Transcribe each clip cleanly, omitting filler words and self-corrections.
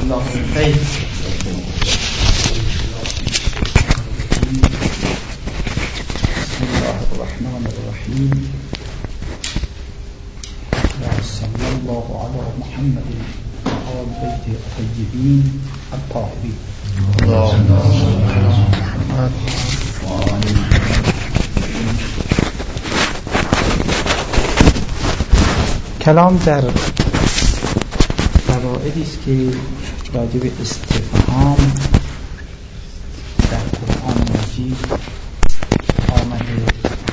الله خیر. بسم الله الرحمن الرحیم. صلی الله علی محمد و آل بیت الطیبین الطاهرین. کلام در فوائدی است که راجع به استفهام در قرآن مجید آمده.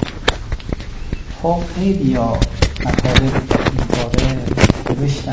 خب خیلی ها مطالب در این باره نوشتن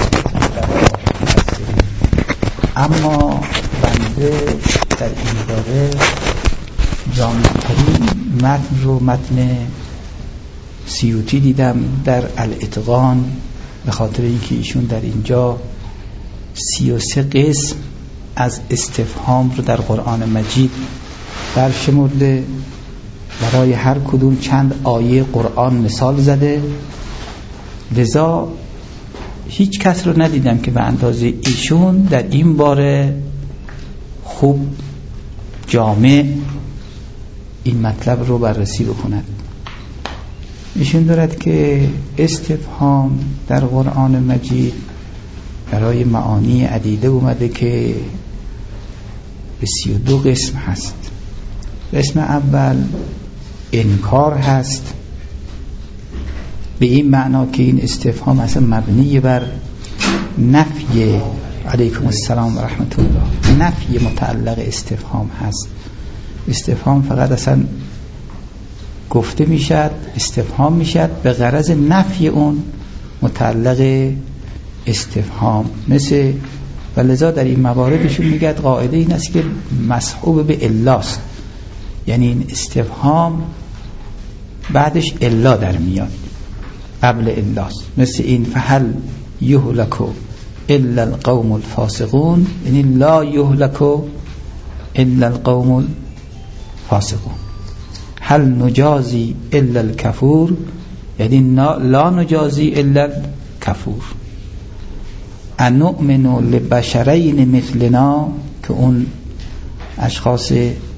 اما بنده در این باره جامع‌ترین متن رو متن سیوطی دیدم در الاتقان، به خاطر اینکه ایشون در اینجا 33 قسم از استفهام رو در قرآن مجید برشمرده، برای هر کدوم چند آیه قرآن مثال زده. لذا هیچ کس رو ندیدم که به اندازه ایشون در این باره خوب جامع این مطلب رو بررسی بکند. ایشون دارد که استفهام در قرآن مجید برای معانی عدیده اومده که به 32 قسم هست. قسم اول انکار هست، به این معنا که این استفهام اصلا مبنی بر نفی، علیکم السلام و رحمت الله، نفی متعلق استفهام هست. استفهام فقط اصلا گفته میشد، استفهام میشد به غرض نفی اون متعلق استفهام. مثل و لذا در این مواردشون میگه قاعده این است که مصحوب به الاست، یعنی این استفهام بعدش الا در میاد قبل الاست. مثل این فهل یهلک الا القوم الفاسقون، یعنی لا یهلک الا القوم الفاسقون. هل نجازی الا الکفور، یعنی لا نجازی الا الکفور. انؤمن لبشرین مثلنا، که اون اشخاص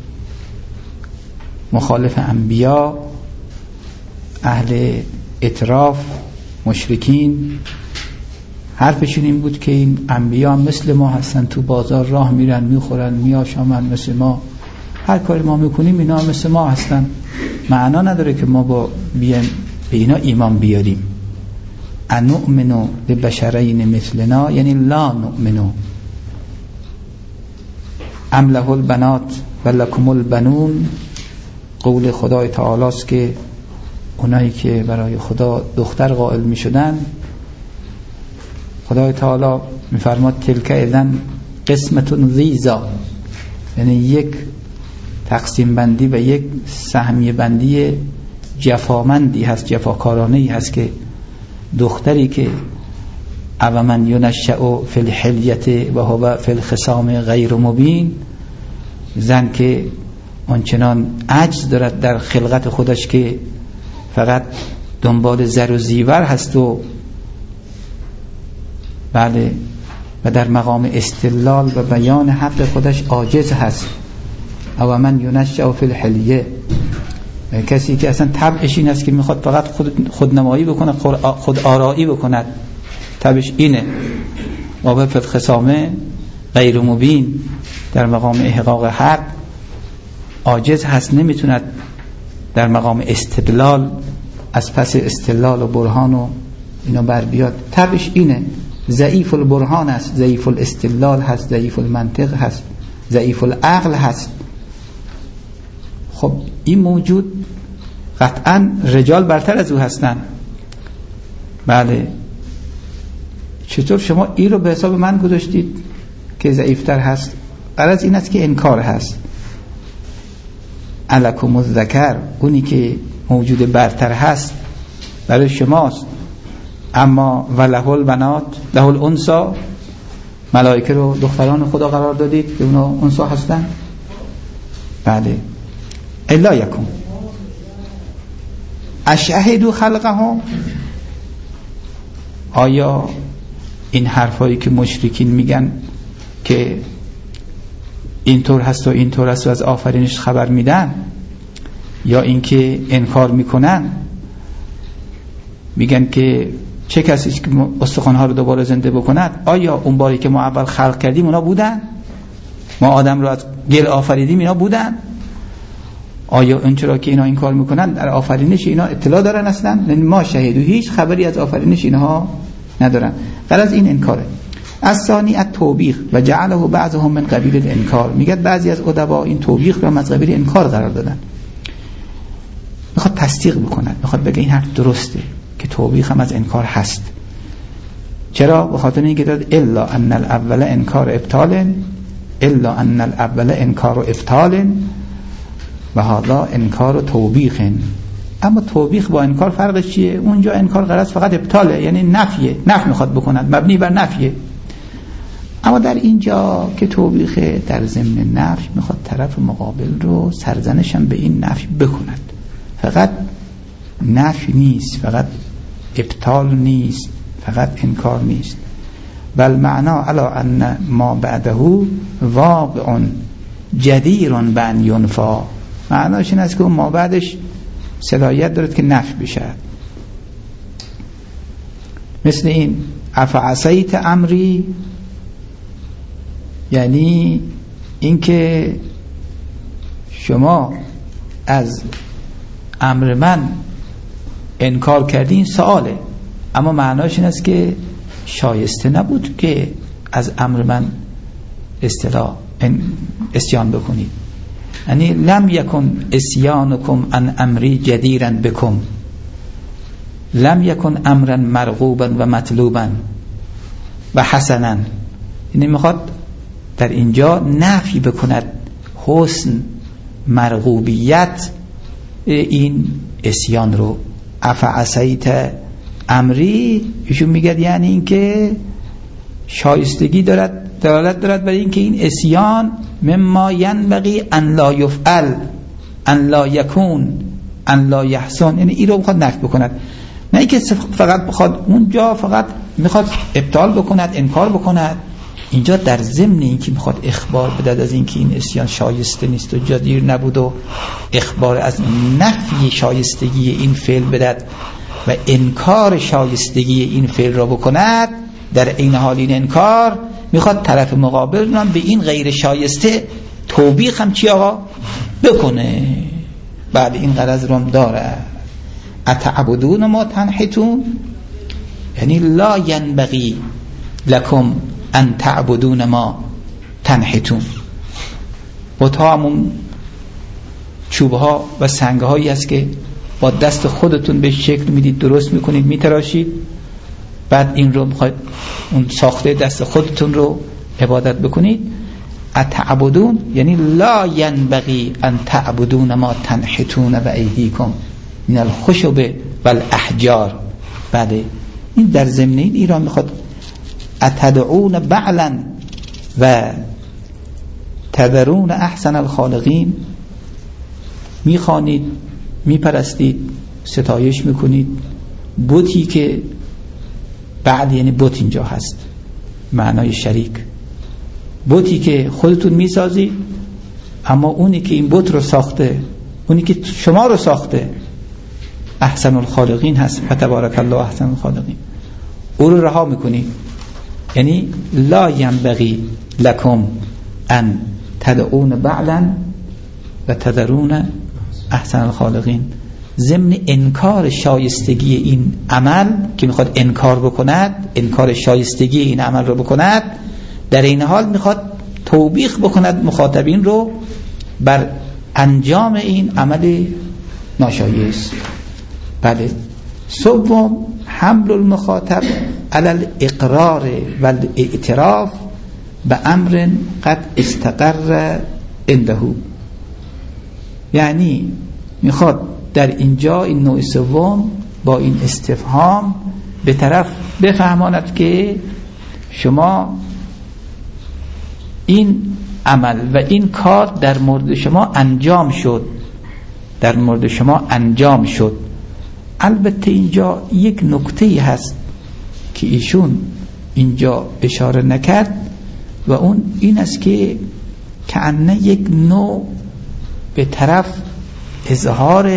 مخالف انبیا، اهل اطراف، مشرکین، حرفشون این بود که این انبیا مثل ما هستن، تو بازار راه میرن، میخورن، میآشامن مثل ما، هر کاری ما میکنیم اینا مثل ما هستن. معنا نداره که ما با بیان به اینا ایمان بیاریم. انؤمن لبشرین مثلنا، یعنی لا نؤمن. ام له البنات و لکم البنون، قول خدای تعالی است که اونایی که برای خدا دختر قائل می شدن، خدای تعالی می فرماد تلک اذن قسمتون ضیزا، یعنی یک تقسیم بندی و یک سهمیه بندی جفامندی هست، جفاکارانه‌ای هست که دختری که او من ینشأ فی الحلیة و هو فی الخصام غیر مبین، زن که آنچنان عجز دارد در خلقت خودش که فقط دنبال زر و زیور هست و بله و در مقام استدلال و بیان حق خودش عاجز هست. او من ینشأ فی الحلیة، کسی که اصلا طبعش این است که میخواد فقط خودنمایی بکنه، خود آرایی بکند، طبعش اینه. و فی الخصام غیر مبین، در مقام احقاق حق عاجز هست، نمیتوند در مقام استدلال از پس استدلال و برهان و اینا بر بیاد. طبعش اینه، ضعیف البرهان است، ضعیف الاستدلال هست، ضعیف المنطق هست، ضعیف العقل هست. خب این موجود قطعا رجال برتر از او هستن. بله، چطور شما این رو به حساب من گذاشتید که ضعیفتر هست؟ غرض این است که انکار هست. الکم الذکر، اونی که موجود برتر هست برای شماست، اما وله البنات له الانثى، ملائکه رو دختران خدا قرار دادید که اونا انثى هستن. بله، الا یکم اشهدوا خلقهم، آیا این حرفایی که مشرکین میگن که اینطور هست و اینطور هست و از آفرینش خبر میدن، یا اینکه انکار میکنن، میگن که چه کسی که استخوان‌ها رو دوباره زنده بکند؟ آیا اون باری که ما اول خلق کردیم اونا بودن؟ ما آدم رو از گل آفریدیم اینا بودن؟ آیا اونچرا که اینا این کار میکنن در آفرینش اینا اطلاع دارن اصلا؟ ما شهید و هیچ خبری از آفرینش اینها ندارن. غرض این انکاره. الثانی التوبیخ و جعله بعضهم من قبیل الانکار. میگه بعضی از ادبا این توبیخ رو از قبیل انکار قرار دادن، میخواد تصدیق بکنه، میخواد بگه این حرف درسته که توبیخ هم از انکار هست. چرا؟ به خاطر اینکه داد الا ان الاول انکار ابطال، الا ان الاول انکار ابطال و هذا انکار توبیخ. اما توبیخ با انکار فرقش چیه؟ اونجا انکار غرض فقط ابطاله، یعنی نفیه، نفی میخواد بکند، مبنی بر نفیه. اما در اینجا که توبیخ در ضمن نفی میخواد طرف مقابل رو سرزنش هم به این نفی بکند. فقط نفی نیست، فقط ابطال نیست، فقط انکار نیست. بل معنا علی ان ما بعده واقع جدیر بن ینفا. معناش این است که ما بعدش صلاحیت دارد که نفی بشه. مثل این افعصیت امری، یعنی اینکه شما از امر من انکار کردین سؤاله، اما معناش این است که شایسته نبود که از امر من اسیان بکنید. یعنی لم یکن اسیانکم عن امری جدیرا بکم، لم یکن امرا مرغوبا و مطلوبا و حسنا. یعنی میخواد در اینجا نفی بکند حسن، مرغوبیت این اسیان رو. افعصیت امری، ایشون میگه یعنی اینکه شایستگی دلالت دارد برای اینکه این اسیان مما ینبغی ان لا یفعل، ان لا یکون، ان لا یحسن. یعنی این رو میخواد نفی بکند، نه اینکه فقط بخواد اونجا فقط میخواد ابطال بکند، انکار بکند. اینجا در ضمن اینکه میخواد اخبار بدهد از اینکه این اسیان شایسته نیست و جدیر نبود و اخبار از نفی شایستگی این فعل بدهد و انکار شایستگی این فعل را بکند، در این حال این انکار میخواد طرف مقابل هم به این غیر شایسته توبیخ هم چی آقا بکنه. بعد این غرض رو هم داره. اتعبدون ما تنحتون، یعنی لا ینبغی لکم ان تعبدون ما تنحتون. بت‌ها همون چوب‌ها و سنگ‌هایی است که با دست خودتون به شکل میدید، درست میکنید، میتراشید، بعد این رو میخواید اون ساخته دست خودتون رو عبادت بکنید. اتعبدون یعنی لا ینبغی ان تعبدون ما تنحتون و ایدیکم من الخشب والاحجار. بعد این در ضمن این ایران میخواد اتدعون بعلا و تذرون احسن الخالقین، میخوانید، میپرستید، ستایش میکنید بتی که بعد یعنی بت اینجا هست معنای شریک، بتی که خودتون میسازید، اما اونی که این بت رو ساخته، اونی که شما رو ساخته احسن الخالقین هست، فتبارک الله احسن الخالقین، او رو رها میکنید. یعنی لا ینبغی لکم ان تدعون بعلا و تذرون احسن الخالقین. ضمن انکار شایستگی این عمل که میخواد انکار بکند، انکار شایستگی این عمل رو بکند، در این حال میخواد توبیخ بکند مخاطبین رو بر انجام این عمل ناشایست. بله. سوم حمل المخاطب علی الاقرار و الاعتراف به امر قد استقر عنده. یعنی میخواد در اینجا این نوع سوم با این استفهام به طرف بفهماند که شما این عمل و این کار در مورد شما انجام شد، در مورد شما انجام شد. البته اینجا یک نکته هست که ایشون اینجا اشاره نکرد، و اون این است که کأنه یک نوع به طرف اظهار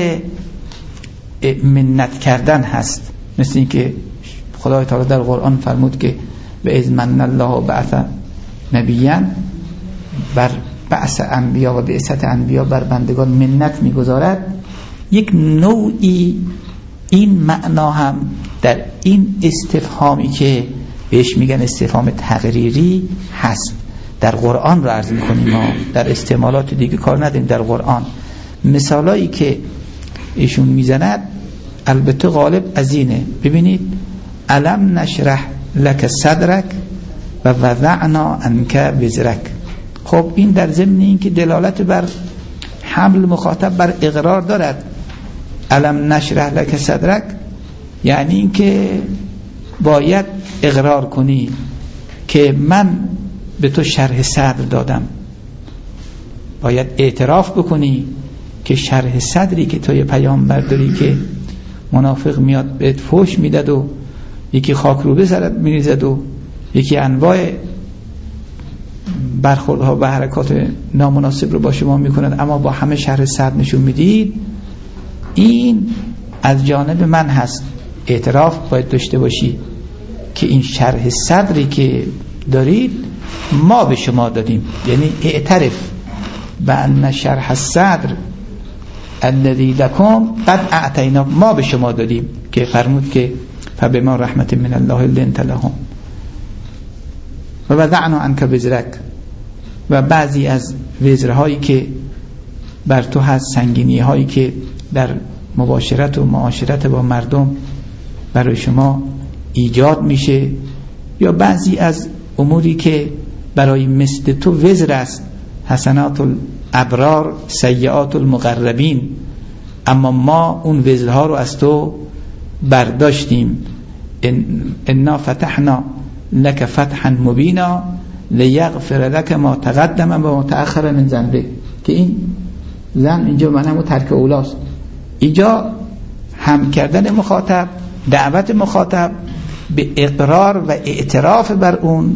منت کردن هست، مثل این که خدای تعالی در قرآن فرمود که به اذ من الله بعث نبیا، بر بعث انبیا و بعثت انبیا بر بندگان منت میگذارد. یک نوعی این معنا هم در این استفهامی که بهش میگن استفهام تقریری هست. در قرآن رو عرض میکنیم، ما در استعمالات دیگه کار نداریم. در قرآن مثالایی که ایشون میزند البته غالب از اینه. ببینید الم نشرح لک صدرک و وضعنا عنک وزرک. خب این در ضمن این که دلالت بر حمل مخاطب بر اقرار دارد. الم نشرح لک صدرک یعنی این که باید اقرار کنی که من به تو شرح صدر دادم، باید اعتراف بکنی که شرح صدری که تو یه پیامبر داری که منافق میاد بهت فحش میداد و یکی خاک رو به سرت میریزد و یکی انواع برخوردها و حرکات نامناسب رو با شما میکند، اما با همه شرح صدر نشون میدید این از جانب من هست. اعتراف باید داشته باشی که این شرح صدری که دارید ما به شما دادیم، یعنی اعترف بأن شرح الصدر الذی لکم قد اعطینا، ما به شما دادیم که فرمود که فبما رحمت من الله لنت لهم و وضعنا عنک وزرک. و بعضی از وزرهایی که بر تو هست، سنگینی هایی که در مباشرت و معاشرت با مردم برای شما ایجاد میشه، یا بعضی از اموری که برای مثل تو وزر است، حسنات الابرار سیئات المقربین، اما ما اون وزرها رو از تو برداشتیم. انا فتحنا لك فتحا مبینا لیغفر لك ما تقدم و ما تأخر من ذنبک. که این زن اینجا معنی ترک اولاست، اینجا هم کردن مخاطب، دعوت مخاطب به اقرار و اعتراف بر اون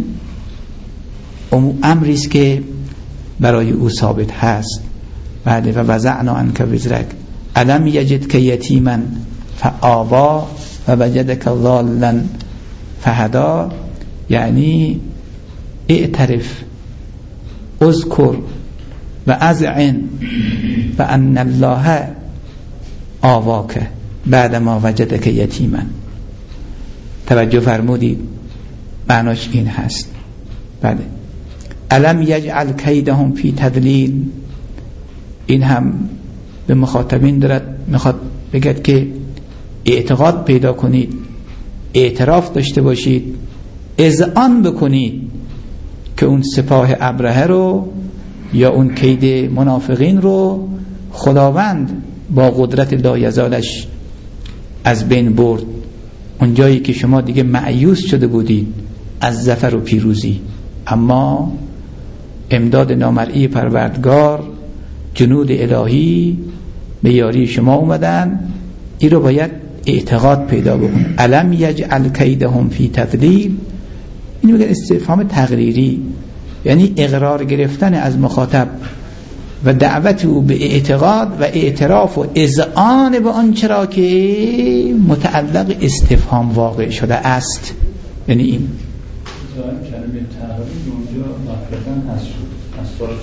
امری است که برای او ثابت هست. بله و وضعنا عنک وزرک الم یجدک یتیما فآوا و وجدک ضالا فهدا، یعنی اعترف اذکر و اذعن و ان الله آواک بعد ما وجدک یتیما. توجه فرمودید معناش این هست. بله الم یجعل کیدهم فی تضلیل، این هم به مخاطبین دارد میخواد بگد که اعتقاد پیدا کنید، اعتراف داشته باشید، اذعان بکنید که اون سپاه ابرهه رو یا اون کید منافقین رو خداوند با قدرت لایزالش از بین برد. اون جایی که شما دیگه مأیوس شده بودید از ظفر و پیروزی، اما امداد نامرئی پروردگار، جنود الهی به یاری شما اومدن. این رو باید اعتقاد پیدا بکن. الم یجعل کیدهم فی تضلیل، این میگه استفهام تقریری، یعنی اقرار گرفتن از مخاطب و دعوت او به اعتقاد و اعتراف و اذعان به آن چرا که متعلق استفهام واقع شده است. یعنی این کلمه تحریم اونجا مفردن هست شد از طرف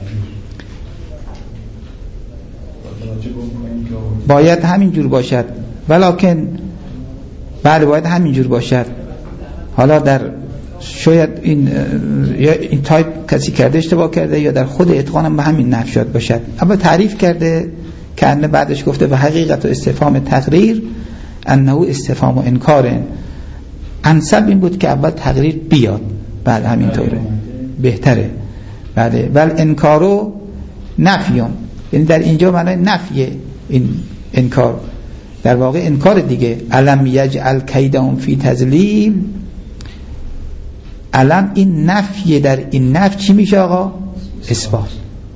تحریم باید همین جور باشد، ولکن بله باید همین جور باشد. حالا در شاید این تایپ کسی کرده اشتباه کرده، یا در خود اتقان هم به همین نحو شاید باشد. اما تعریف کرده که انه بعدش گفته و حقیقت و استفهام تقریر انه استفهام و انکاره. انسب این بود که اول تقریر بیاد، بله همینطوره بهتره. بله ول انکارو نفیون، یعنی در اینجا معنی نفیه. این انکار در واقع انکار دیگه. الم یجعل کیدهم فی تضلیل، الم این نفیه. در این نفی چی میشه آقا؟ اثبات.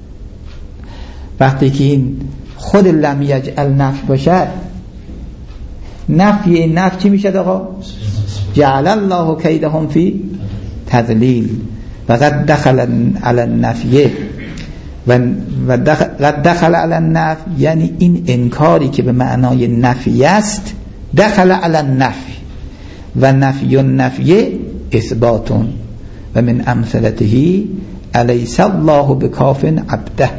وقتی که این خود لم یجعل نفی باشد، نفی این نفی چی میشه آقا؟ جعل الله کیدهم فی تضلیل. و قد دخل علی النفی و دخل علی النفی، یعنی این انکاری که به معنای نفی است، دخل علی النفی و نفی النفی اثبات و من امثلته الیس الله بکاف عبده،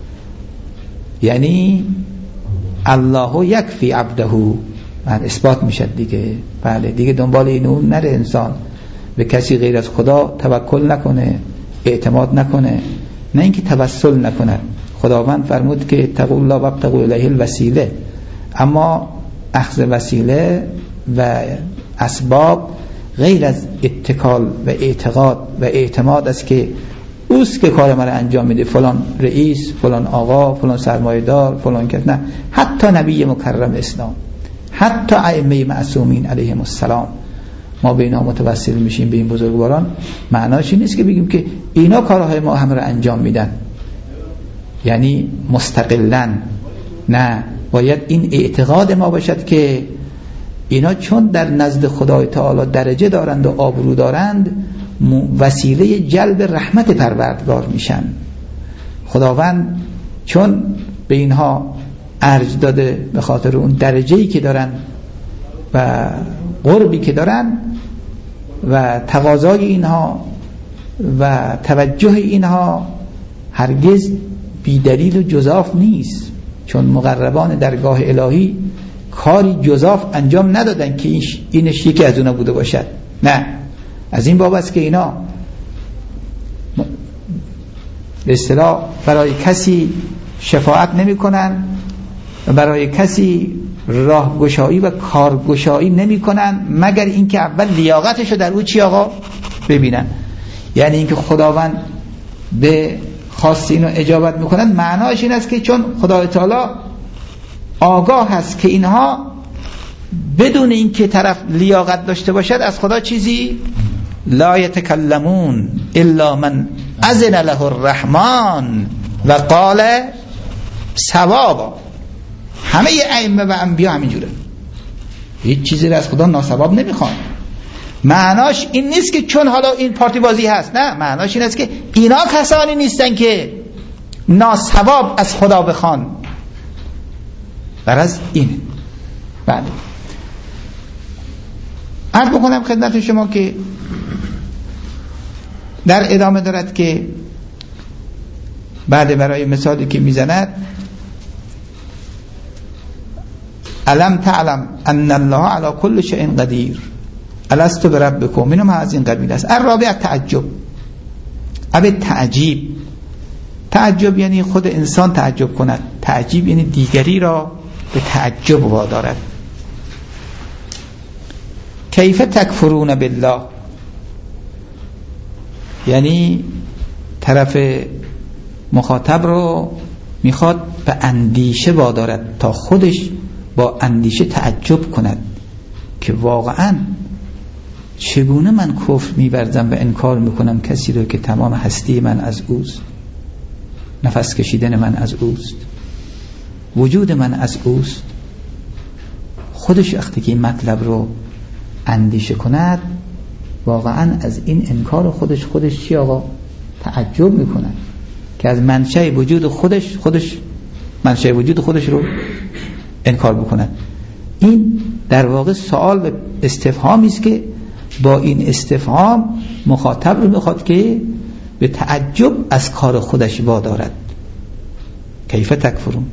یعنی الله یکفی عبده، اثبات میشد دیگه. بله دیگه دنبال اینو نره انسان، به کسی غیر از خدا توکل نکنه، اعتماد نکنه، نه اینکه توسل نکنه. خداوند فرمود که اتقوا الله وابتغوا الیه الوسیله، اما اخذ وسیله و اسباب غیر از اتکال و اعتقاد و اعتماد است که اوست که کار من انجام میده، فلان رئیس، فلان آقا، فلان سرمایه‌دار، فلان کس. نه، حتی نبی مکرم اسلام، حتی ائمه معصومین علیهم السلام، ما به اینا متوسل میشیم، به این بزرگواران. معناش این نیست که بگیم که اینا کارهای ما هم را انجام میدن یعنی مستقلاً، نه، باید این اعتقاد ما باشد که اینا چون در نزد خدای تعالی درجه دارند و آبرو دارند، وسیله جلب رحمت پروردگار میشن. خداوند چون به اینها ارج داده به خاطر اون درجه‌ای که دارن و قربی که دارن و تقاضای اینها و توجه اینها هرگز بی دلیل و جزاف نیست، چون مقربان درگاه الهی کاری جزاف انجام ندادن که اینش یکی از اونا بوده باشد. نه، از این باب است که اینا به اصطلاح برای کسی شفاعت نمی کنن و برای کسی راهگشایی و کارگشایی نمی کنن مگر اینکه اول لیاقتشو در او چی آقا ببینن. یعنی اینکه خداوند به خواست اینو اجابت میکنن، معناش این است که چون خدای تعالی آگاه هست که اینها بدون اینکه طرف لیاقت داشته باشد از خدا چیزی لا یتکلمون الا من اذن له الرحمن و قال صوابا. همه ائمه و انبیا همینجوره، هیچ چیزی را از خدا ناصواب نمیخوان. معناش این نیست که چون حالا این پارتی بازی هست، نه، معناش این است که اینا کسانی نیستن که ناصواب از خدا بخوان. برای این بله عرض بکنم خدمت شما که در ادامه دارد که بعد برای مثالی که میزند الم تعلم ان الله علی کل شیء قدیر الست بربکم، اینم از این قبیل است. الرابع تعجب، اب تعجیب. تعجب یعنی خود انسان تعجب کند، تعجیب یعنی دیگری را به تعجب وادارد. کیف تکفرون بالله، یعنی طرف مخاطب رو میخواد به اندیشه وادارد تا خودش با اندیشه تعجب کند که واقعا چگونه من کفر می‌ورزم و انکار میکنم کسی رو که تمام هستی من از اوست، نفس کشیدن من از اوست، وجود من از اوست. خودش وقتی که این مطلب رو اندیشه کند واقعا از این انکار خودش چی آقا تعجب میکنه که از منشأ وجود خودش منشأ وجود خودش رو انکار بکنه. این در واقع سوال و استفهامی است که با این استفهام مخاطب رو میخواد که به تعجب از کار خودش وادارد. کیف تکفرون.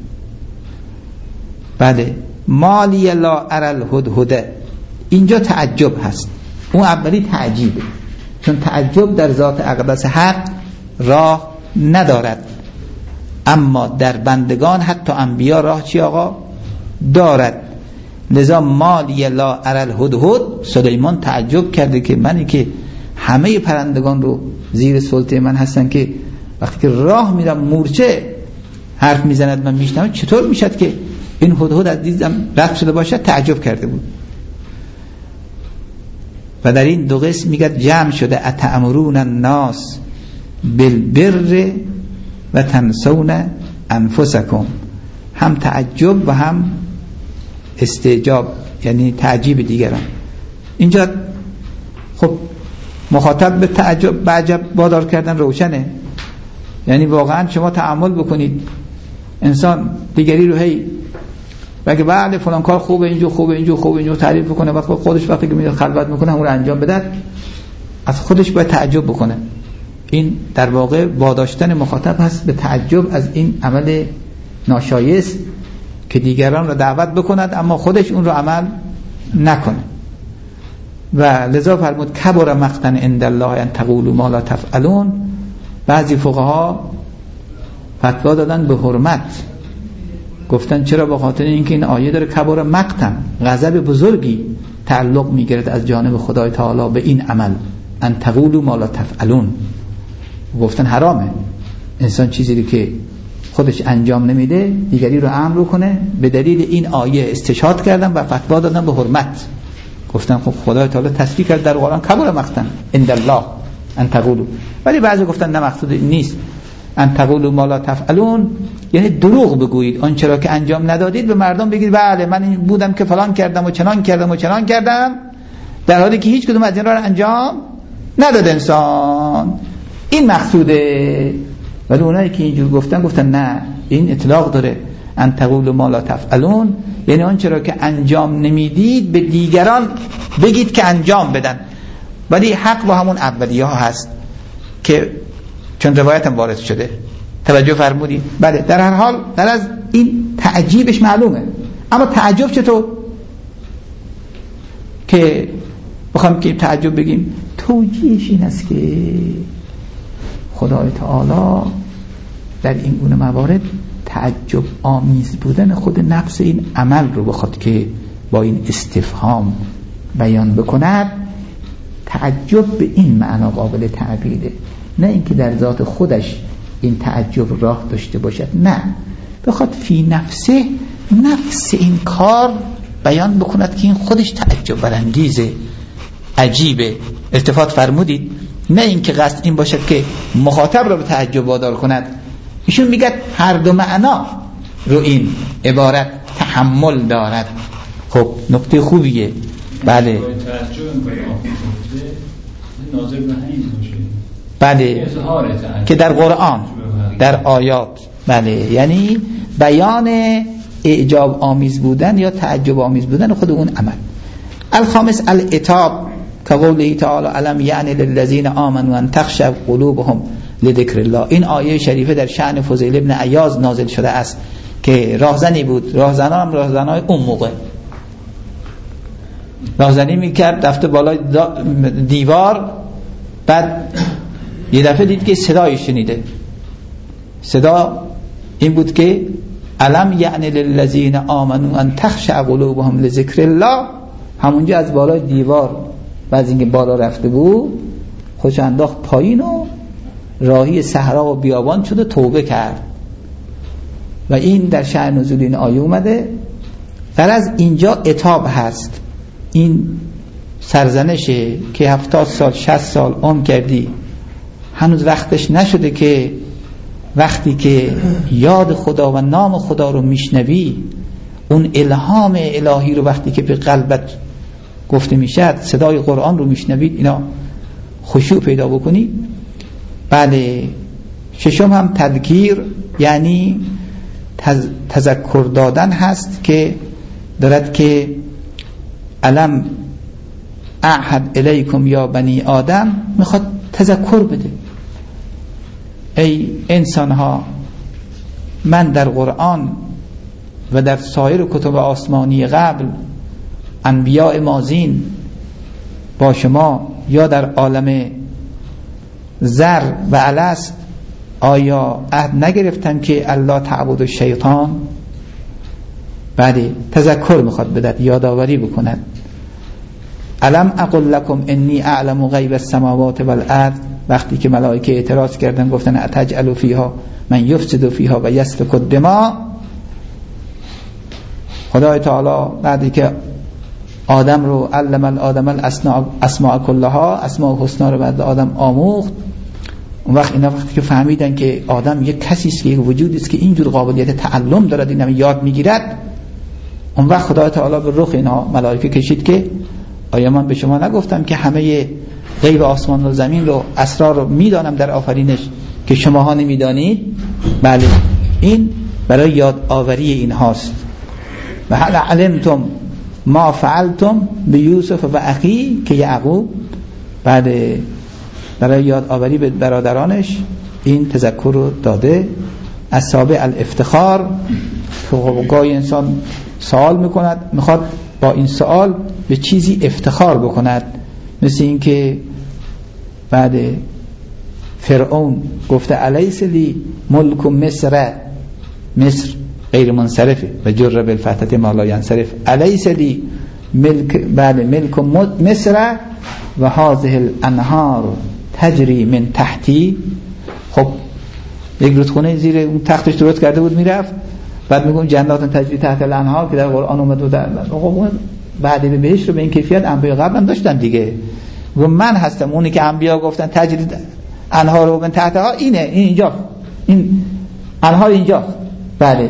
بله، مالی لا اری الهدهد، اینجا تعجب هست، اون اولی تعجیبه، چون تعجب در ذات اقدس حق راه ندارد، اما در بندگان حتی انبیا راه چی آقا دارد. لذا مالی لا اری الهدهد، سلیمان تعجب کرده که منی که همه پرندگان رو زیر سلطه من هستن که وقتی که راه میرم مورچه حرف میزند من میشنم، چطور میشد که این هدهد از دیدم رد شده باشد؟ تعجب کرده بود. و در این دو قسم میگه جمع شده اتأمرون الناس بالبر و تنسون انفسکم، هم تعجب و هم استعجاب، یعنی تعجیب دیگران. اینجا خب مخاطب به تعجب بعجب وادار کردن روشنه. یعنی واقعا شما تأمل بکنید، انسان دیگری رو هی بگه بله فلان کار خوبه، اینجور تعریف بکنه، وقت خودش وقتی که میاد خلوت میکنه اون رو انجام بده، از خودش باید تعجب بکنه. این در واقع واداشتن مخاطب هست به تعجب از این عمل ناشایست که دیگران رو دعوت بکند اما خودش اون رو عمل نکنه. و لذا فرمود کبر مقتا عند الله ان تقولوا ما لا تفعلون. بعضی فقها فتوا دادن به حرمت، گفتن چرا؟ به خاطر اینکه این آیه داره کبر مقتا، غضب بزرگی تعلق میگیرد از جانب خدای تعالی به این عمل، ان تقولوا ما لا تفعلون. گفتن حرامه انسان چیزی که خودش انجام نمیده دیگری رو امر کنه. به دلیل این آیه استشهاد کردن و فتوا دادن به حرمت. گفتن خب خدای تعالی تصریح کرد در قرآن کبر مقتا عند الله ان تقولوا. ولی بعضی گفتن نه مقصود این نیست، ان تقولوا ما لا تفعلون یعنی دروغ بگویید، آن چرا که انجام ندادید به مردم بگید بله من این بودم که فلان کردم و چنان کردم، در حالی که هیچ کدوم از این را انجام نداد انسان. این مقصوده. ولی اونایی که اینجور گفتن نه، این اطلاق داره ان تقولوا ما لا تفعلون، یعنی آن چرا که انجام نمیدید به دیگران بگید که انجام بدن. ولی حق با همون اولیه ها هست که چون روایت هم وارد شده. توجه فرمودید؟ بله. در هر حال در از این تعجیبش معلومه، اما تعجب چطور که بخوام که تعجب بگیم؟ توجیهش این است که خدای تعالی در این گونه موارد تعجب آمیز بودن خود نفس این عمل رو بخواد که با این استفهام بیان بکند. تعجب به این معنا قابل تعبیره، نه اینکه در ذات خودش این تعجب راه داشته باشد، نه، بخواد فی نفسه نفس این کار بیان بکند که این خودش تعجب برانگیزه، عجیبه. التفات فرمودید؟ نه اینکه قصد این باشد که مخاطب را به تعجب وادار کند. ایشون میگه هر دو معنا رو این عبارت تحمل دارد. خب نکته خوبیه. بله بله که در قرآن در آیات، بله، یعنی بیان اعجاب آمیز بودن یا تعجب آمیز بودن خود اون عمل. الخامس العتاب که قوله تعالی علم یعنی للذین آمنوا ان تخشع قلوبهم لذکر الله. این آیه شریفه در شأن فضیل ابن عیاض نازل شده است که راهزنی بود. راهزنان هم راهزنای اون موقع راهزنی میکرد، رفته بالای دیوار، بعد یه دفعه دید که صدایی شنیده. صدا این بود که علم یعنی للذین آمنوا ان تخشع قلوبهم لذکر الله. همونجا از بالای دیوار بعد اینکه بالا رفته بود خودش انداخت پایین و راهی صحرا و بیابان شد و توبه کرد. و این در شأن نزول این آیه اومده. در از اینجا عتاب هست، این سرزنشه که 70 سال 60 سال عمر کردی هنوز وقتش نشده که وقتی که یاد خدا و نام خدا رو میشنوی، اون الهام الهی رو وقتی که به قلبت گفته میشد، صدای قرآن رو میشنوید، اینا خشوع پیدا بکنی. بله. ششم هم تذکیر، یعنی تذکر دادن هست که دارد که علم اعهد الیکم یا بنی آدم، میخواد تذکر بده. ای انسان ها، من در قرآن و در سایر کتب آسمانی قبل، انبیاء ماضین با شما یا در عالم زر و الست آیا عهد نگرفتن که الله تعبد و شیطان؟ بله، تذکر میخواد بدد، یادآوری بکند. الم اقل لکم انی اعلم غیب السماوات والارض. وقتی که ملائکه اعتراض کردن گفتن اتجعل فیها من یفسد فیها و یسفک الدماء، خدای تعالی بعدی که آدم رو علم الآدم الاسماء کلها، اسماء الحسنا رو بعد آدم آموخت، اون وقت اینا وقتی که فهمیدن که آدم یک کسی است، یک وجودی است که اینجور قابلیت تعلم دارد، اینا یاد میگیرد، اون وقت خدای تعالی به رخ اینا ملائکه کشید که آیا من به شما نگفتم که همه غیب آسمان و زمین رو، اسرار رو میدانم در آفرینش که شماها نمیدانید. بله، این برای یاد آوری این هاست. و هل علمتم ما فعلتم به یوسف و اخی که یعقوب، بعد برای یاد آوری به برادرانش این تذکر رو داده. اصحاب الافتخار، گاهی انسان سوال میکند، میخواد با این سوال به چیزی افتخار بکند، مثل این که بعد فرعون گفته الیس لی ملک مصر، مصر غیر منصرفه و جر بالفتحه ما لا ینصرف، الیس لی ملک، بعد ملک مصر و هذه الانهار تجری من تحتی. خب یک رودخونه زیر اون تختش درست کرده بود میرفت، بعد میگم جنات تجری تحت الانهار که در قرآن اومد و در بعد به بهشت رو به این کیفیت انبیا قبلا داشتن دیگه. و من هستم اونی که انبیا گفتن تجری انهار رو من تحتها، اینه، این اینجا، این انهار اینجا. بله،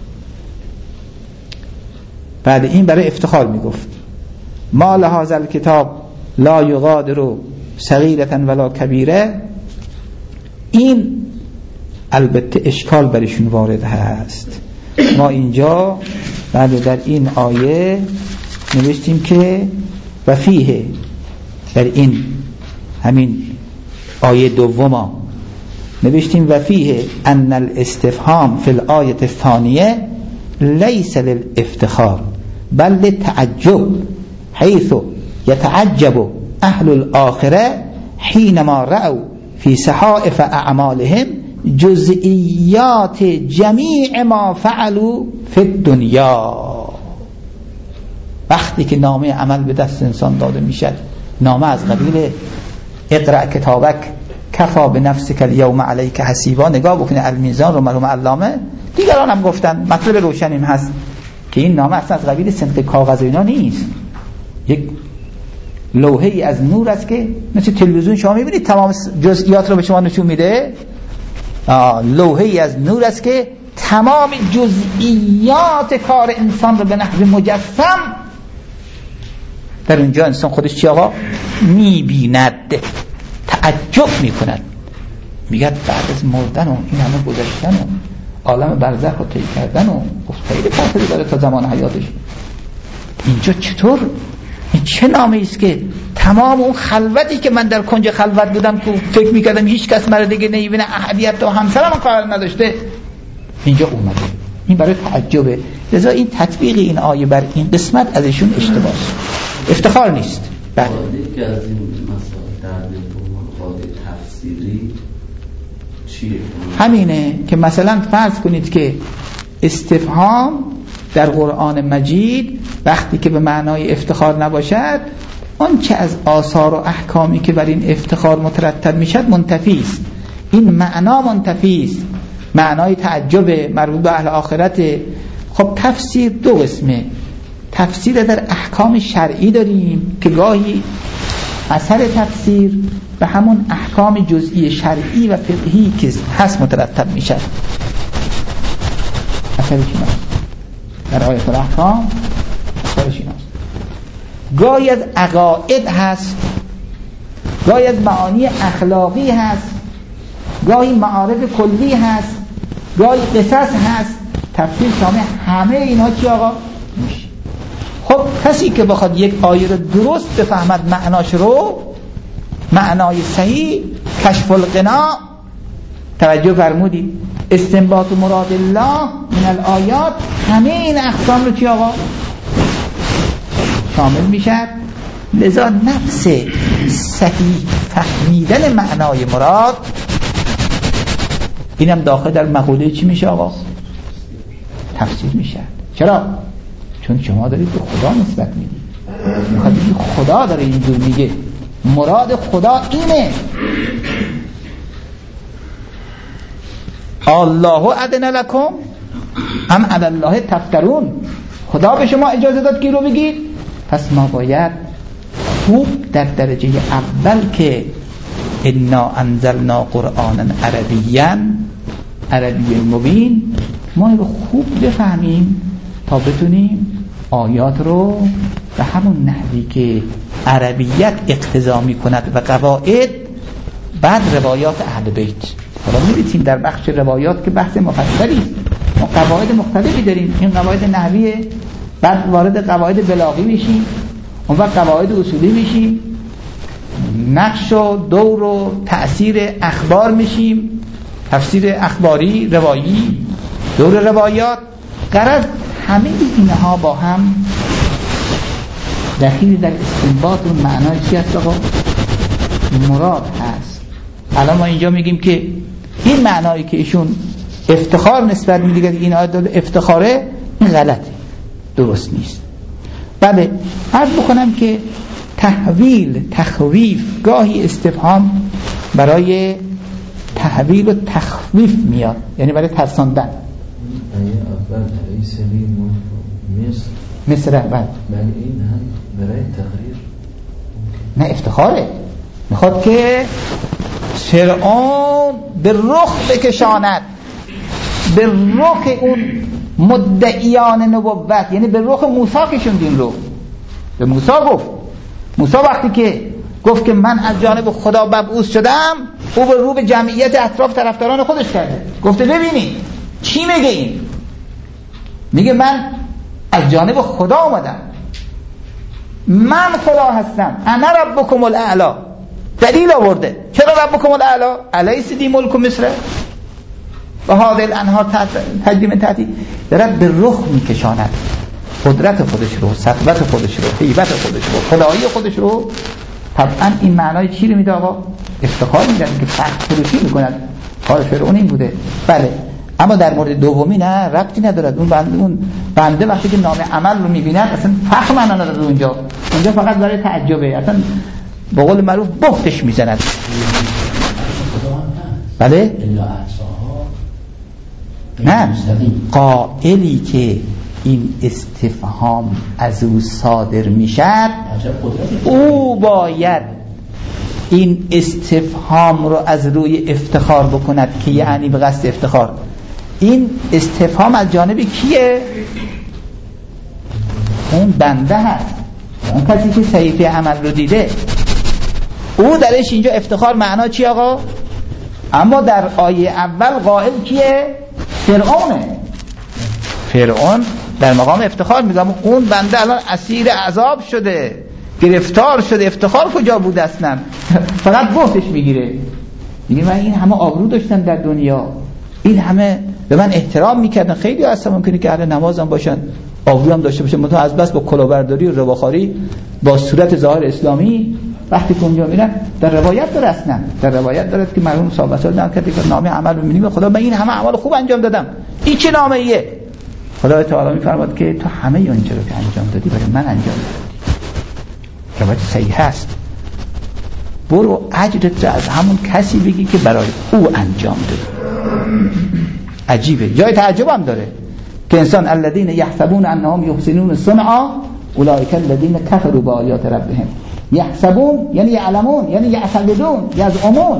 بعد این برای افتخار میگفت ما لهذا الکتاب لا یغادر صغیرة ولا کبیره. این البته اشکال برشون وارد هست. ما اینجا بعد در این آیه نوشتیم که و فیه، در این همین آیه دوم نوشتیم و فیه ان الاستفهام فی الآیه الثانیه لیس للافتخار بل للتعجب، حیث یتعجب اهل الاخره حینما رأوا فی صحائف اعمالهم جزئیات جمیع ما فعلوا فی الدنیا. وقتی که نامه عمل به دست انسان داده میشد، نامه از قبیل اقرأ کتابک کفا بنفسک الیوم علیک حسیبا، نگاه بکنید المیزان رو مرحوم علامه دیگران هم گفتن، مطلب روشن این هست که این نامه اصلا از قبیل سنق کاغذ اینا نیست، یک لوحه ای از نور است که مثل تلویزیون شما میبینید تمام جزئیات رو به شما نشون میده. لوحه ای از نور است که تمام جزئیات کار انسان رو به نحو مجسم در اونجا انسان خودش چی آقا میبیند، تعجب میکند، میگه بعد از مردن و این همه گذشتن و عالم برزخ رو طی کردن و خیلی فاصله داره تا زمان حیاتش، اینجا چطور این چه نامه است که تمام اون خلوتی که من در کنج خلوت بودم تو فکر میکردم هیچ کس مرا دیگه نمیبینه، احدیت و همسرم کار نداشته، اینجا اومده. این برای تعجبه. لذا این تطبیق این آیه بر این قسمت ازشون اشتباه، افتخار نیست. بله که از این مسائل در قواعد تفسیری چیه؟ همینه که مثلا فرض کنید که استفهام در قرآن مجید وقتی که به معنای افتخار نباشد، آن چه از آثار و احکامی که بر این افتخار مترتب میشد منتفی است. این معنا منتفی است، معنای تعجب مربوط به اهل آخرت. خب تفسیر دو قسمه، تفسیر در احکام شرعی داریم که گاهی اثر تفسیر به همون احکام جزئی شرعی و فقهی که هست مترتب میشد. اثرش ایناست در آیت الاحکام، اثرش ایناست. گاهی از عقاید هست، گاهی از معانی اخلاقی هست، گاهی معارف کلی هست، گاهی قصص هست. تفسیر شامل همه اینا چی آقا میشه. خب کسی که بخواد یک آیه رو درست بفهمد، معناش رو، معنای صحیح، کشف القناع، توجه فرمودید، استنباط مراد الله من الآیات، همه این اقسام رو چی آقا شامل میشه. لذا نفس صحیح فهمیدن معنای مراد اینم داخل در مقوله چی میشه آقا؟ تفسیر میشه. چرا؟ چون شما دارید به خدا نسبت میدید، میخواد بگید خدا داره اینجور میگه، مراد خدا اینه. الله اذن لکم ام علی الله تفترون، خدا به شما اجازه داد که رو بگید، پس ما باید خوب در درجه اول که انا انزلنا قرآنا عربیا عربی مبین، ما رو خوب بفهمیم تا بتونیم آیات رو به همون نحوی که عربیت اقتضا می‌کند و قواعد، بعد روایات اهل بیت. حالا می‌بینیم در بخش روایات که بحث مفصلی است، ما قواعد مختلفی داریم، این قواعد نحویه، بعد وارد قواعد بلاغی میشیم، اون وقت قواعد اصولی میشیم، نقش و دور و تأثیر اخبار میشیم، تفسیر اخباری، روایی، دور روایات. غرض همه اینها با هم دخیل در استنباط اون معنای چی هست آقا؟ مراد هست. الان ما اینجا میگیم که این معنایی که ایشون افتخار نسبت میگه این آیت افتخاره، این غلطه، درست نیست. بله، عرض بکنم که تحویل، تخویف، گاهی استفهام برای تحویل و تخویف میاد، یعنی برای ترساندن. مصر بعد این هم برای تقریر، نه افتخاره، میخواد که فرعون به رخ بکشاند، به رخ اون مدعیان نبوت، یعنی به رخ موسی کشوندین رو. به موسی گفت، موسی وقتی که گفت که من از جانب خدا مبعوث شدم، او به رو به جمعیت اطراف طرفداران خودش کرده، گفته ببینید چی میگه این؟ میگه من از جانب خدا آمدم، من خدا هستم، انا ربکم الاعلی. دلیل آورده. چرا ربکم الاعلی؟ الیس دی ملک مصر و هذه الانهار تجری من تحتی. داره به رخ میکشاند قدرت خودش رو، سطوت خودش رو، هیبت خودش رو، خدایی خودش رو. طبعا این معنای چی رو میده آقا؟ افتخار میده که فخر فروشی میکند. کار فرعون این بوده. بله، اما در مورد دومی نه، ربطی ندارد. اون بنده وقتی که نام عمل رو میبیند اصلا فخر معنا نداره. اونجا فقط برای تعجبه، اصلا به قول معروف بختش میزند. بله؟ نه، قائلی که این استفهام از او صادر میشد، او باید این استفهام رو از روی افتخار بکند که یعنی به قصد افتخار. این استفهام از جانب کیه؟ اون بنده هست، اون کسی که صحیفه عمل رو دیده. او درش اینجا افتخار معنا چی آقا؟ اما در آیه اول قائل کیه؟ فرعونه. فرعون در مقام افتخار میگم اون بنده الان اسیر عذاب شده، گرفتار شده، افتخار کجا بود اصلا؟ فقط بهتش میگیره، میگه من این همه آبرو داشتم در دنیا، این همه به من احترام میکردن، خیلی اصلا ممکنه که اهل نمازم باشن، آبرو هم داشته باشن، منتها از بس با کلاهبرداری و رباخاری با صورت ظاهر اسلامی وقتی که اونجا میرن، در روایت داره، اصلا در روایت داره که مرحوم صاحب سال نام کرده که نامه عمل می‌بینیم خدا من این همه اعمال خوب انجام دادم، این چه نامه ایه؟ خدا تعالی میفرماد که تو همه اون چیزا که انجام دادی برای من انجام دادی. روایت صحیح هست. برو اجرت را از همون کسی بگی که برای او انجام دادی. عجیبه، جای تعجب هم داره که انسان الذين يحسبون انهم يحسنون صنعا اولئک الذين كفروا بآیات ربهم. یحسبون یعنی یعلمون، یعنی یعتقدون، یزعمون.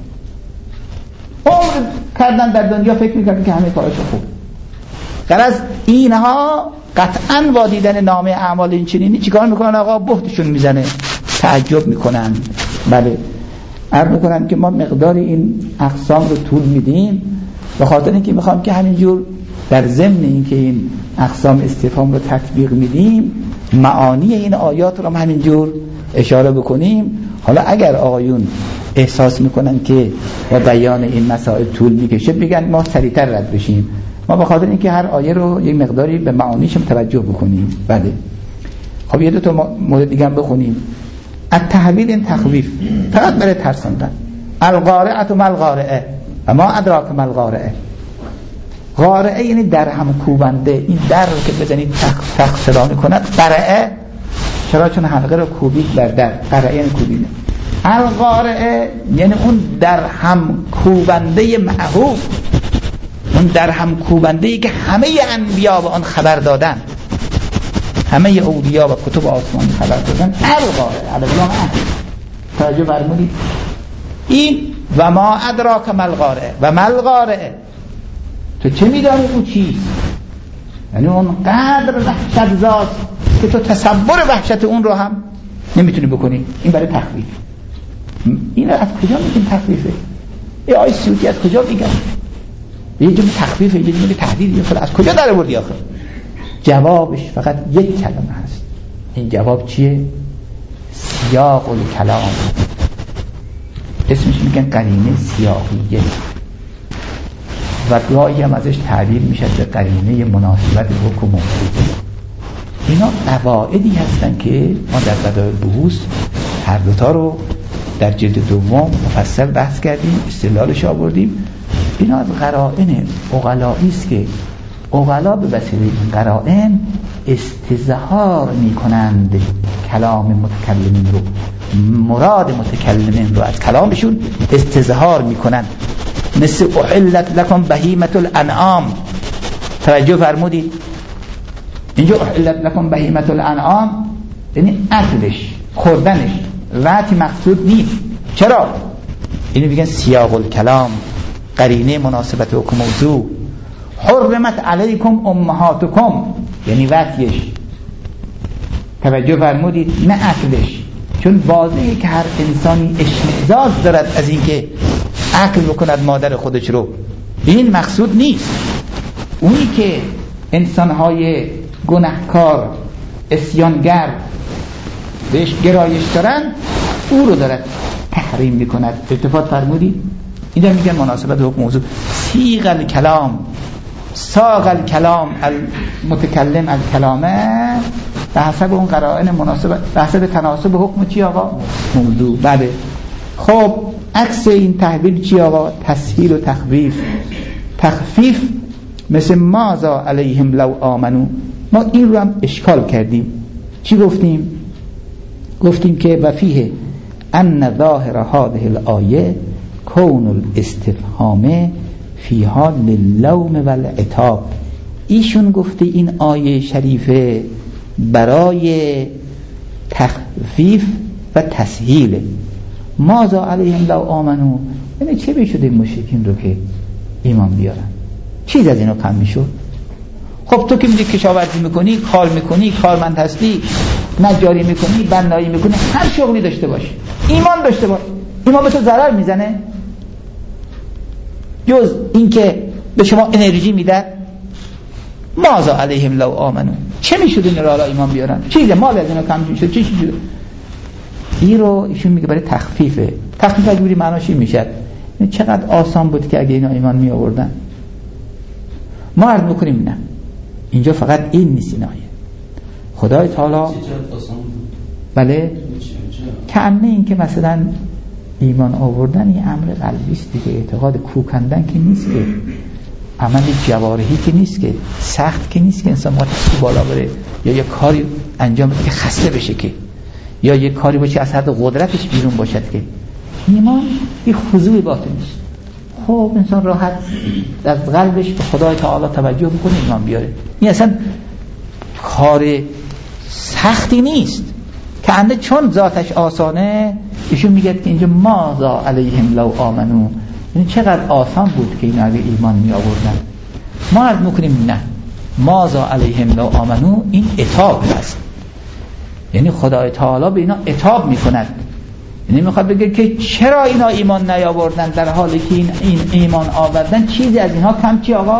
عمر کردن در دنیا فکر میکردن که همه کارش خوب. غرض اینها قطعا با دیدن نامه اعمال این چنینی چیکار میکنن آقا؟ بهتشون میزنه، تعجب میکنن. بله، عرض میکنن که ما مقدار این اقسام رو طول میدیم به خاطر اینکه میخوام که همینجور در ضمن اینکه این اقسام استفهام رو تطبیق میدیم معانی این آیات رو همینجور اشاره بکنیم. حالا اگر آقایون احساس میکنن که با بیان این مسائل طول میکشه بگن ما سریعتر رد بشیم، ما به خاطر اینکه هر آیه رو یک مقداری به معانیش توجه بکنیم. بله، خب یه دو تا مورد دیگه هم بخونیم. التحویل این تخویف فقط برای ترساندن. القارعه ما القارعه و ما ادراک ما القارعه. قارعه یعنی در هم کوبنده، این در رو که بزنید تق صدا میکند. قرعه چرا؟ چون حلقه رو کوبید بر در، قرعه یعنی کوبیده. القارعه یعنی اون در هم کوبنده معهود، اون در هم کوبنده‌ای که همه انبیا به آن خبر دادن، همه اولیا و کتب آسمانی خبر دادن. القارعه الان توجه فرمودید. این و ما ادراک ما القارعه و ما القارعه، تو چه میدانی او چیست؟ یعنی اون قدر وحشت زاست که تو تصور وحشت اون رو هم نمیتونی بکنی. این برای تخفیف. این از کجا میگیم تخفیفه؟ ای آی سیوطی از کجا میگن؟ یه جمله تخفیفه، یه جمله تهدید، یه فلان، از کجا در آوردی آخه؟ جوابش فقط یک کلمه هست. این جواب چیه؟ سیاق الکلام. اسمش میگن قرینه سیاقیه و گاهی هم ازش تعبیر میشه به قرینه مناسبت حکم موضوع. اینا قواعدی هستن که ما در بدایع بحوث هر دوتا رو در جلد دوم مفصل بحث کردیم، استدلالش آوردیم. اینا از قرائن عقلائی است که عقلا به وسیله این قرائن استظهار میکنند کلام متکلمین رو، مراد متکلمین رو از کلامشون استظهار میکنند. مثل احلت لکم بهیمة الانعام. توجه فرمودید؟ اینجا احلت لکم بهیمة الانعام یعنی اکلش، خوردنش، وقتی مقصود نیست. چرا؟ اینو میگن سیاق الکلام، قرینه مناسبت حکم موضوع. حرمت علیکم امهاتکم یعنی وقتیش. توجه فرمودید؟ نه اکلش، چون واضحه که هر انسانی اشمئزاز دارد از اینکه اکل بکند مادر خودش رو. این مقصود نیست. اونی که انسانهای گناهکار عصیانگر بهش گرایش دارن او رو دارد تحریم میکند. التفات فرمودید؟ این در میگن مناسبت حکم موضوع. سیغ الکلام، ساغ الکلام المتکلم الکلامه به حسب اون قرائن مناسبت، به حسب تناسب حکم چی آقا؟ موضوع. بله. خب عکس این تحویل چی آقا؟ تسهیل و تخفیف. تخفیف مثل ماذا علیهم لو آمنو. ما این رو هم اشکال کردیم. چی گفتیم؟ گفتیم که وفیه ان ظاهر هذه الآیه کون الاستفهام فیها للوم والعتاب. ایشون گفته این آیه شریفه برای تخفیف و تسهیل. ماذا علیهم لو آمنو یعنی چه بشده این مشرکین رو که ایمان بیارن؟ چیز از اینا کم میشد؟ خب تو که میگی کشاورزی میکنی، کار میکنی، کارمند هستی، نجاری میکنی، بنایی میکنی، هر شغلی داشته باش، ایمان داشته باش، ایمان به تو ضرر میزنه جز اینکه به شما انرژی میده؟ ماذا علیهم لو آمنو چه میشد این را ایمان بیارن؟ چیزه مال از اینا کم میشد؟ چی شده؟ این رو ایشون میگه برای تخفیفه. تخفیف اگه بری معناش این میشه چقدر آسان بود که اگه اینا ایمان می آوردن. ما عرض میکنیم نه، اینجا فقط این نیست. این آیه خدای تعالی بله کعنه این که مثلا ایمان آوردن یه امر قلبی است دیگه، اعتقاد کوکندن که نیست، که عمل جوارحی که نیست، که سخت که نیست که انسان باید بالا بره یا یه کاری انجام بده که خسته بشه، که یا یه کاری باشه از حد قدرتش بیرون باشد. که ایمان یه خضوع باطنی است. خب انسان راحت از قلبش به خدای تعالی توجه میکنه، ایمان بیاره. این اصلا کار سختی نیست که انده چون ذاتش آسانه. ایشون میگه که اینجا ماذا علیهم لو آمنو یعنی چقدر آسان بود که این اگه ایمان می آوردن. ما عرض میکنیم نه، ماذا علیهم لو آمنو این عتاب هست، یعنی خدای تعالی به اینا عتاب میکند. یعنی میخواد بگه که چرا اینا ایمان نیاوردن در حالی که این ایمان آوردن چیزی از اینها کم چی آقا؟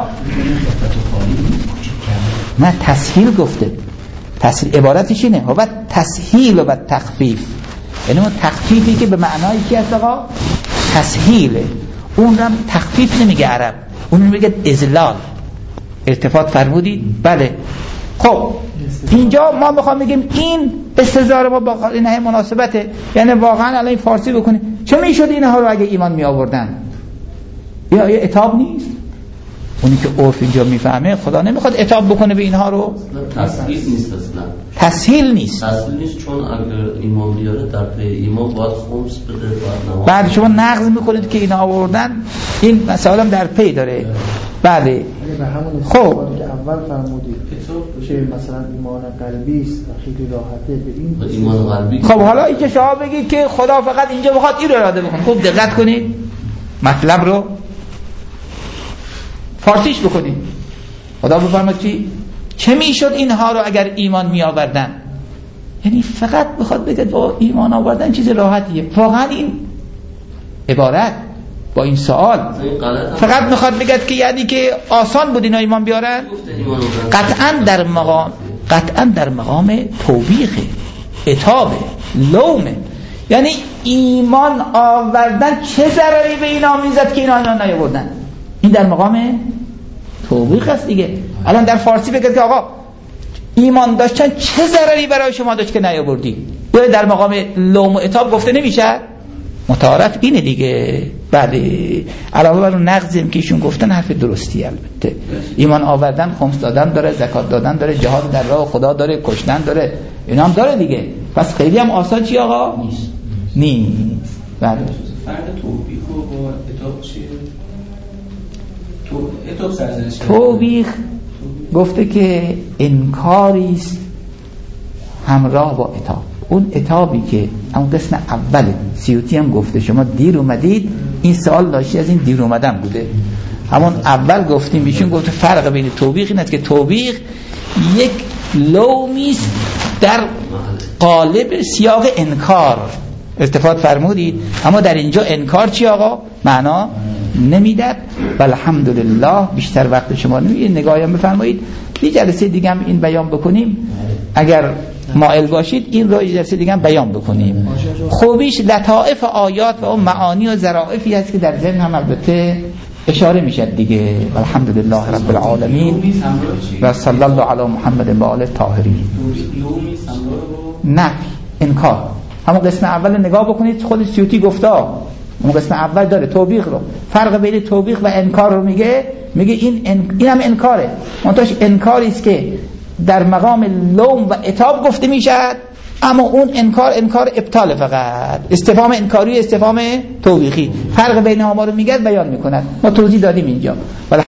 نه تسهیل گفته. تسهیل عبارتش اینه و تسهیل و تخفیف، یعنی اون تخفیفی که به معنای چی هست آقا؟ تسهیله. اون هم تخفیف نمیگه عرب، اون میگه اذلال. التفات فرمودید؟ بله. خب اینجا ما میخوام بگیم این استظهار ما با قرینه مناسبته، یعنی واقعا الان فارسی بکنیم چه میشد اینها رو اگه ایمان می آوردن؟ یا عتاب نیست؟ اونی که عرف اینجا میفهمه خدا نمیخواد عتاب بکنه به اینها رو. تسهیل نیست اصلا. تسهیل نیست. تسهیل نیست چون اگر ایمان بیاره در پی ایمان باید خمس بده، باید نماز. بعد شما نقض میکنید که اینا آوردن، این مسائل در پی داره. بله. خب که اول فرمودید که مثلا ایمان قلبی است و خیلی راحته به این ایمان قلبی. خب حالا این که شما بگید که خدا فقط اینجا بخواد این رو اراده بکنه، خوب دقت کنید مطلب رو فارسیش بکنید. خدا بفرماد چی؟ چه میشد اینها رو اگر ایمان می آوردن؟ یعنی فقط بخواد بگه با ایمان آوردن چیز راحتیه. واقعا این عبارت با این سوال فقط میخواد بگه که یعنی که آسان بود اینا ایمان بیارن؟ قطعا در مقام توبیخه، عتابه، لومه. یعنی ایمان آوردن چه ضرری به اینا میزد که اینا نیاوردن؟ این در مقام توبیخ است دیگه. الان در فارسی بگید که آقا ایمان داشتن چه ضرری برای شما داشت که نیاوردی؟ یا در مقام لوم و عتاب گفته نمیشه؟ متعارف اینه دیگه. بله، علاوه بر اون نقضی که ایشون گفتن حرف درستی. البته ایمان آوردن خمس دادن داره، زکات دادن داره، جهاد در راه خدا داره، کشتن داره، اینا هم داره دیگه. پس خیلی هم آسان چی آقا؟ نیست. بله. فرق توبیخ و با عتاب چیه؟ عتاب سرزنش. توبیخ گفته که انکاری است همراه با عتاب. اون عتابی که اون قسم اول سیوطی هم گفته شما دیر اومدید، این سوال ناشی از این دیر اومدن بوده. همون اول گفتیم ایشون گفته فرق بین توبیخ این است که توبیخ یک لومی است در قالب سیاق انکار استفاده فرمودید، اما در اینجا انکار چی آقا؟ معنا نمیداد. والحمدلله بیشتر وقت شما نمیگید، نگاهی هم بفرمایید. یه جلسه دیگه هم این بیان بکنیم اگر مائل باشید، این رو یه جلسه دیگه هم بیان بکنیم. خوبیش لطائف آیات و اون معانی و ظرافی هست که در ذهن هم البته اشاره میشه دیگه. الحمدلله رب العالمین و صلی الله علی محمد و آله الطاهرین. نه انکار. همون قسم اول نگاه بکنید، خود سیوطی گفته اون قسم اول داره توبیخ رو، فرق بین توبیخ و انکار رو میگه این هم انکاره، منتهاش انکاری است که در مقام لوم و عتاب گفته میشد، اما اون انکار ابطال، فقط استفهام انکاری، استفهام توبیخی. فرق بین ما رو میگه بیان میکند. ما توضیح دادیم اینجا.